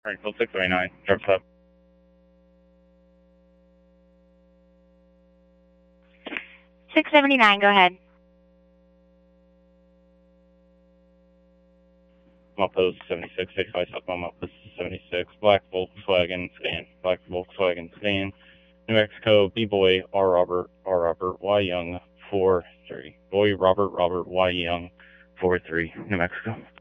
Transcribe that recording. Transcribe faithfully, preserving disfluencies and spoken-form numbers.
Alright, field six thirty-nine, drop stop. six seventy-nine, go ahead. Milepost seventy-six, eighty-five southbound Milepost seventy-six, black Volkswagen sedan, black Volkswagen sedan, New Mexico, B-Boy, R. Robert, R. Robert, Y. Young, four three. Boy, Robert, Robert, Y. Young, four three, New Mexico.